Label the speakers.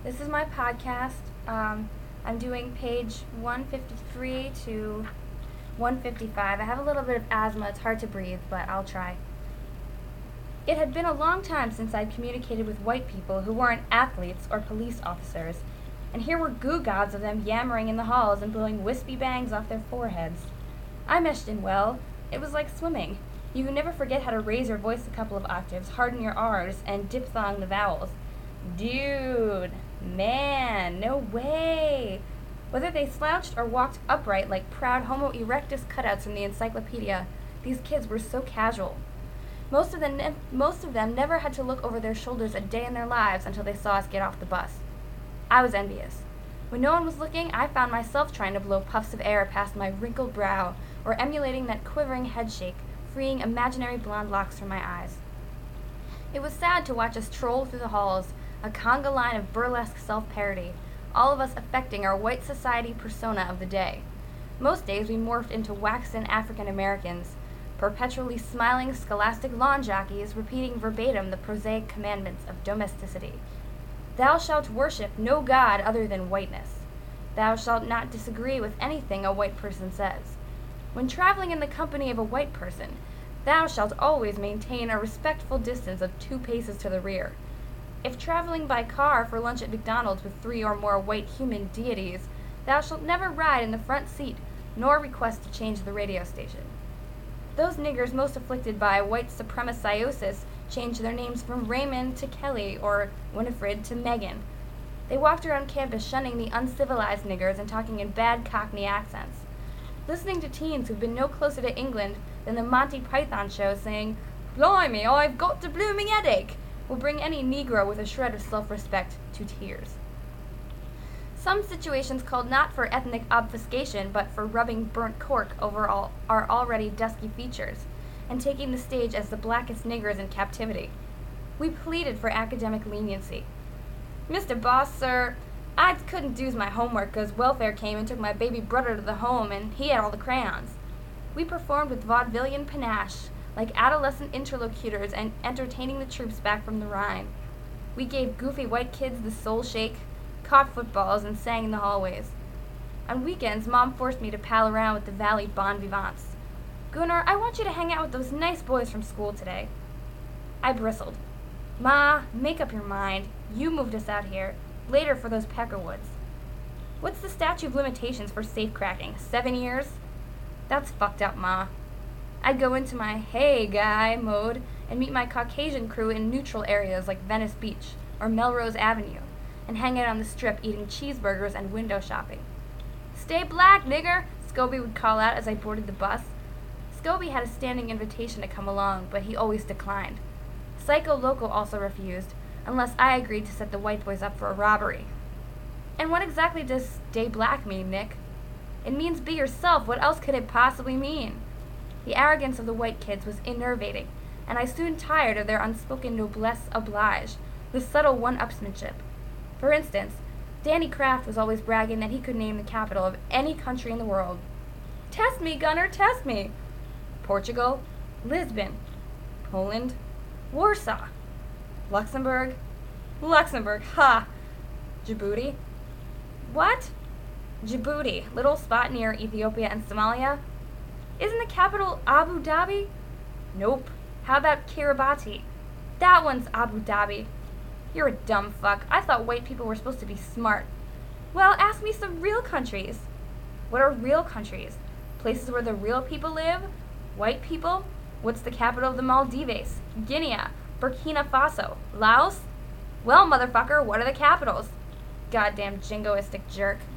Speaker 1: This is my podcast. I'm doing page 153 to 155. I have a little bit of asthma. It's hard to breathe, but I'll try. It had been a long time since I'd communicated with white people who weren't athletes or police officers, and here were goo gods of them yammering in the halls and blowing wispy bangs off their foreheads. I meshed in well. It was like swimming. You never forget how to raise your voice a couple of octaves, harden your R's, and diphthong the vowels. Dude, man, no way. Whether they slouched or walked upright like proud Homo erectus cutouts from the encyclopedia, these kids were so casual. Most of them never had to look over their shoulders a day in their lives until they saw us get off the bus. I was envious. When no one was looking, I found myself trying to blow puffs of air past my wrinkled brow, or emulating that quivering headshake, freeing imaginary blonde locks from my eyes. It was sad to watch us troll through the halls, a conga line of burlesque self-parody, all of us affecting our white society persona of the day. Most days we morphed into waxen African Americans, perpetually smiling scholastic lawn jockeys repeating verbatim the prosaic commandments of domesticity. Thou shalt worship no god other than whiteness. Thou shalt not disagree with anything a white person says. When traveling in the company of a white person, thou shalt always maintain a respectful distance of 2 paces to the rear. If traveling by car for lunch at McDonald's with 3 or more white human deities, thou shalt never ride in the front seat, nor request to change the radio station. Those niggers most afflicted by white supremaciosis changed their names from Raymond to Kelly or Winifred to Megan. They walked around campus shunning the uncivilized niggers and talking in bad Cockney accents. Listening to teens who've been no closer to England than the Monty Python show saying, "Blimey, I've got the blooming headache," will bring any Negro with a shred of self-respect to tears. Some situations called not for ethnic obfuscation but for rubbing burnt cork over our already dusky features, and taking the stage as the blackest niggers in captivity. We pleaded for academic leniency. "Mr. Boss, sir, I couldn't do my homework 'cause welfare came and took my baby brother to the home and he had all the crayons." We performed with vaudevillian panache, like adolescent interlocutors and entertaining the troops back from the Rhine. We gave goofy white kids the soul shake, caught footballs, and sang in the hallways. On weekends, Mom forced me to pal around with the Valley bon vivants. "Gunnar, I want you to hang out with those nice boys from school today." I bristled. "Ma, make up your mind. You moved us out here. Later for those Peckerwoods. What's the statute of limitations for safecracking? 7 years? That's fucked up, Ma." I'd go into my "hey guy" mode and meet my Caucasian crew in neutral areas like Venice Beach or Melrose Avenue, and hang out on the strip eating cheeseburgers and window shopping. "Stay black, nigger," Scobie would call out as I boarded the bus. Scobie had a standing invitation to come along, but he always declined. Psycho Loco also refused, unless I agreed to set the white boys up for a robbery. And what exactly does "stay black" mean, Nick? It means be yourself. What else could it possibly mean? The arrogance of the white kids was enervating, and I soon tired of their unspoken noblesse oblige, the subtle one-upsmanship. For instance, Danny Kraft was always bragging that he could name the capital of any country in the world. "Test me, Gunner, test me." Portugal, Lisbon, Poland, Warsaw, Luxembourg, ha! Djibouti. What? Djibouti, little spot near Ethiopia and Somalia. Isn't the capital Abu Dhabi? Nope. How about Kiribati? That one's Abu Dhabi. You're a dumb fuck. I thought white people were supposed to be smart. Well, ask me some real countries. What are real countries? Places where the real people live? White people? What's the capital of the Maldives? Guinea? Burkina Faso? Laos? Well, motherfucker, what are the capitals? Goddamn jingoistic jerk.